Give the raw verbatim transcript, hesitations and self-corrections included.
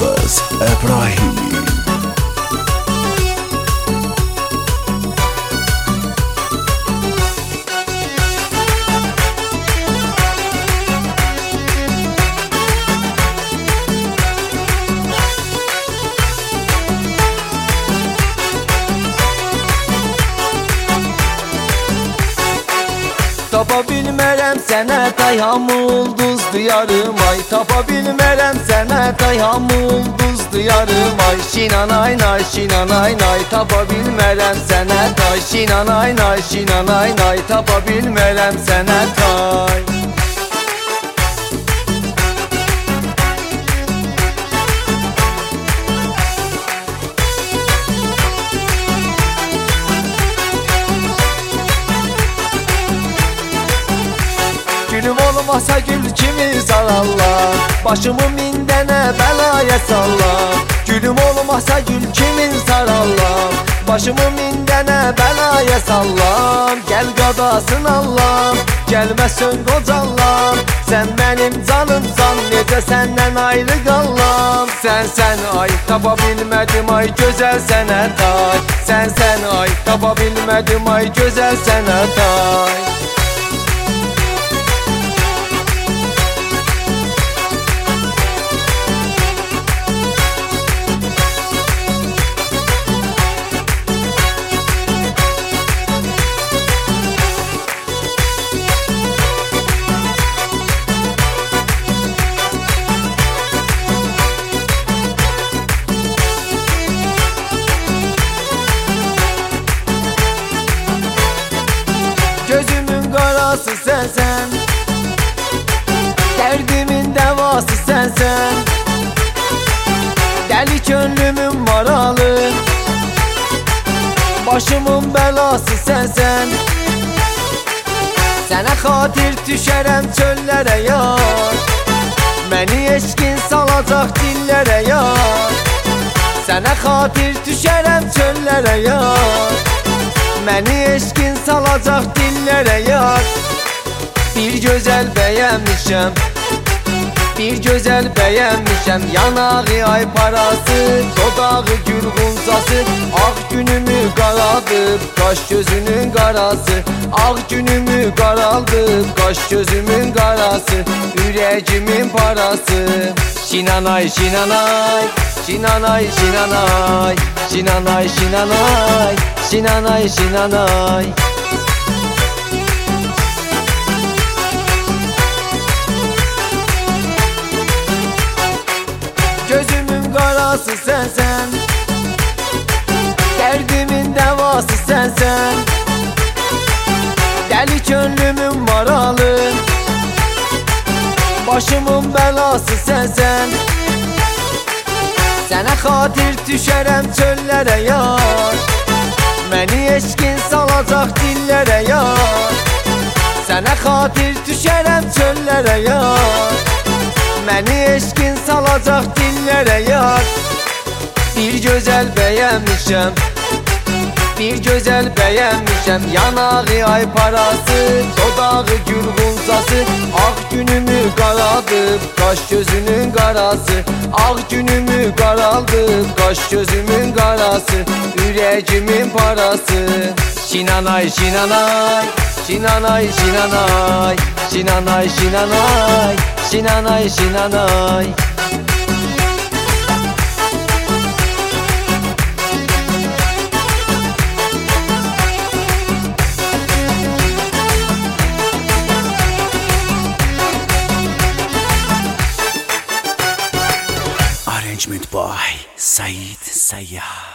Hafız İbrahimi. Tapa bilmərəm sənə tay hamı ulduzdu yarım ay. Tapa bilmərəm sənə tay hamı ulduzdu yarım ay. Şinanay nay şinanay nay tapa bilmərəm sənə tay. Şinanay nay şinanay nay tapa bilmərəm sənə tay. Gülüm olmasa gül kimi zararlar, başımı min dənə bəlaya sallar. Gülüm olmasa gül kimin zararlar, başımı min dənə bəlaya sallar. Gəl qadasın Allah'ım, gəlməsən qocallam. Sən mənim canımsan, necə səndən ayrı qallam. Sən sən ay tapa bilmədim ay gözəl sənə tay. Sən sən ay tapa bilmədim ay gözəl sənə tay. Gözümün qarası sənsən, dərdimin dəvası sənsən. Dəli könlümün maralı, başımın bəlası sənsən. Sənə xatir düşərəm çöllərə yar, məni eşqin salacaq dillərə yar. Sənə xatir düşərəm çöllərə yar, məni eşqin salacaq dillərə yar. Bir gözəl bəyənmişəm, bir gözəl bəyənmişəm. Yanağı ay parası, dodağı gülğuncası. Ağ günümü qaraldıb, qaş gözünün qarası. Ağ günümü qaraldıb, qaş gözümün qarası. Ürəgimin parası. Şinanay şinanay, şinanay şinanay, şinanay şinanay, şinanay şinanay. Gözümün qarası sənsən, dərdimin dəvası sənsən. Dəli könlümün maralı, başımın bəlası sənsən. Sənə xatir düşərəm çöllərə yar, məni eşqin salacaq dillərə yar. Sənə xatir düşərəm çöllərə yar, məni eşqin salacaq dillərə yar. Bir gözəl bəyənmişəm, bir gözəl bəyənmişəm. Yanağı ay parası, dodağı gülğuncası. Ağ günümü qaraldıb, qaş gözünün qarası. Ağ günümü qaraldıb, qaş gözümün qarası. Ürəgimin parası. Şinanay şinanay, şinanay şinanay, şinanay şinanay, şinanay şinanay. Arrangement by Said Sayyah.